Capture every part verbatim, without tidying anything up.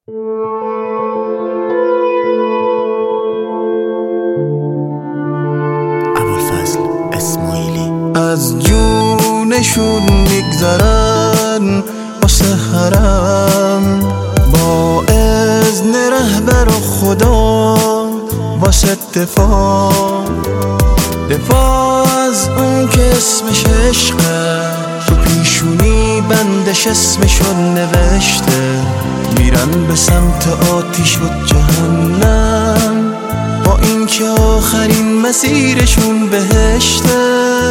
ابوالفضل اسماعیلی. از جونشون میگذرن واسه حرم، با اذن رهبر و خدا واسه دفاع دفاع از اون که اسمش عشقه، تو پیشونی بندش اسمشون نوشته. میرن به سمت آتیش و جهنم، با این که آخرین مسیرشون بهشته.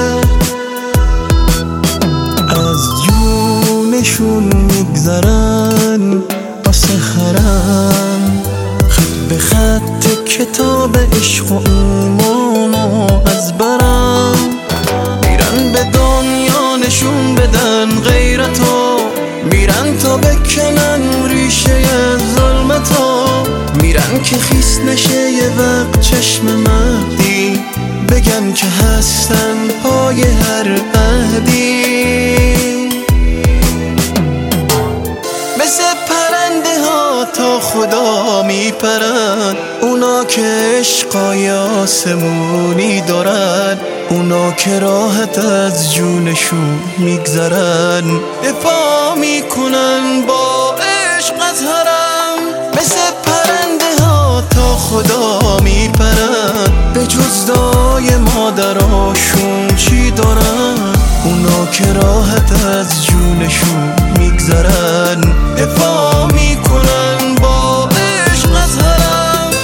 از جونشون میگذرن واسه حرم، خط به خط کتاب عشق و ایمان و از برم. میرن به دنیا نشون بدن غیرتو، میرن تا بکنن ریشه ظلمتو. میرن که خیس نشه یه وقت چشم مهدی، بگن که هستن پای هر عهدی. مثل پرنده ها تا خدا میپرن، اونا که عشقای آسمونی دارن، اونا که راحت از جونشون میگذرن، دفاع میکنن با عشق از حرم. مثل پرنده ها تا خدا میپرن، به جز دعای مادراشون چی دارن؟ اونا که راحت از جونشون میگذرن، دفاع میکنن با عشق از حرم.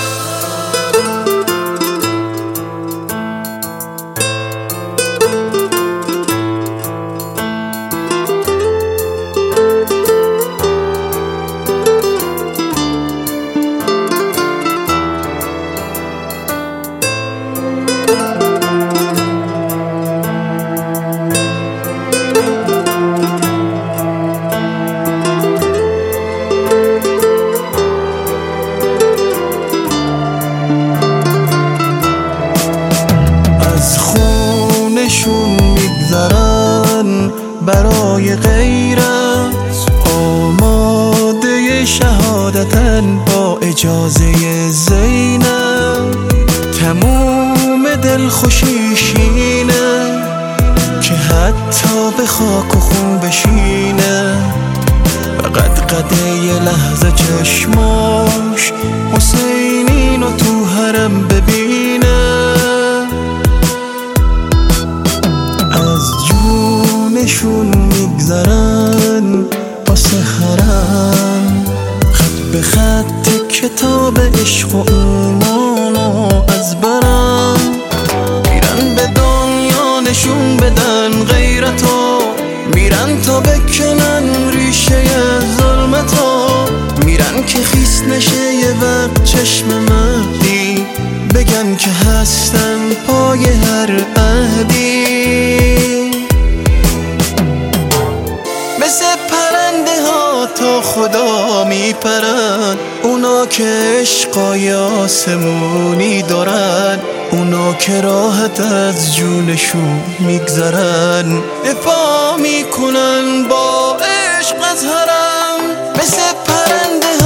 میگذرن برای غیرت، آماده شهادتن با اجازه زینب. تموم دلخوشیش اینه که حتی به خاک و خون بشینه، فقط قده یه لحظه چشماش حسینینو تو حرم ببینه. جونشون میگذرن واسه حرم، خط به خط کتاب عشق و ایمان و از برم. میرن به دنیا نشون بدن غیرتو، میرن تا بکنن ریشه ظلمتو. میرن که خیس نشه یه وقت چشم مهدی، بگن که هستن پای هر عهدی. مثل پرنده ها تا خدا میپرن، اونا که عشقای آسمونی دارن، اونا که راحت از جونشون میگذرن، دفاع میکنن با عشق از حرم. مثل پرنده